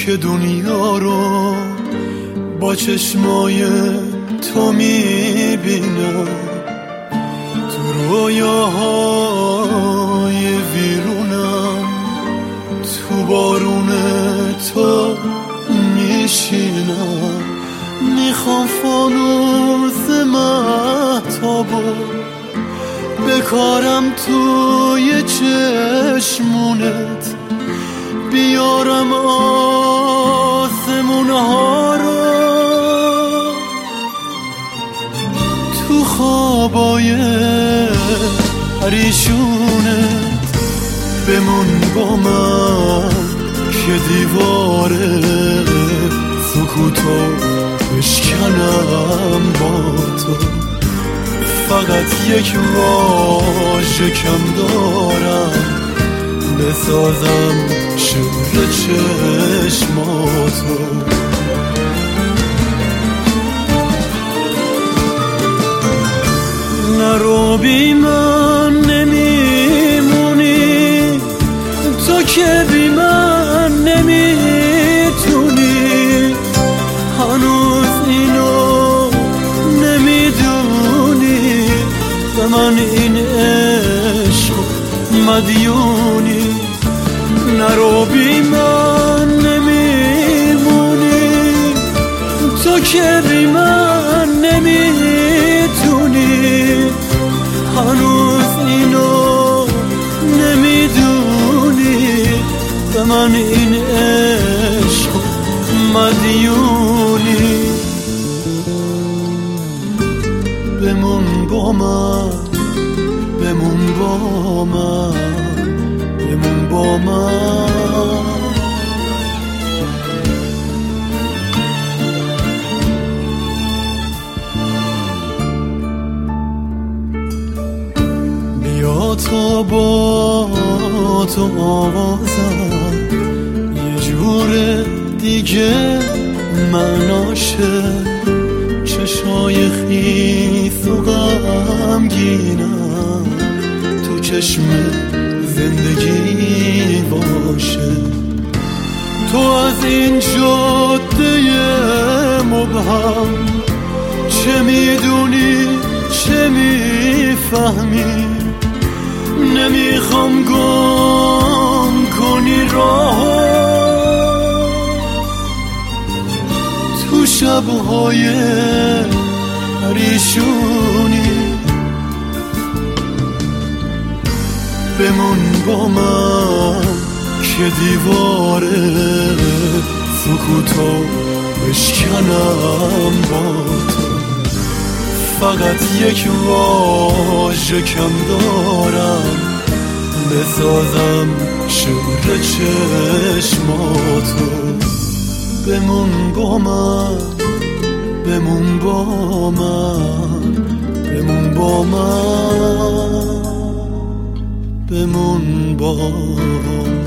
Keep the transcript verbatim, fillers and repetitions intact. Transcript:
که دنیا رو با چشمای تو میبینم، تو رویاهای ویرونم، تو بارون تو میشینم. میخوام فانوس مهتابو بکارم توی چشمونت، بیارم آسمون ها رو تو خوابای پریشونت. بمون با من که دیوار سکوتو بشکنم با تو. فقط یک واژه کم دارم بسازم شور چشماتو. نرو بی من نمیمونی، تو که بی من نمیتونی. هنوز اینو نمیدونی، به من این عشق مدیونی. نرو بی من نمیمونی، تو که بی من نمیتونی. هنوز اینو نمیدونی، به من این عشق مدیونی. بمون با من، بمون با من، بمون با من. بیا تا با تو آوازم یه جور دیگه مناشه. چشای خیس و غمگینم تو چشم زندگی باشه. تو از این جاده مبهم چه میدونی چه میفهمی. نمیخوام گم کنی راهو تو شبهای پریشونی. بمون با من که دیوار سکوتو بشکنم با تو. فقط یک واژه کم دارم بسازم شور چشماتو. بمون با من، بمون با من، بمون با من، بمون با من.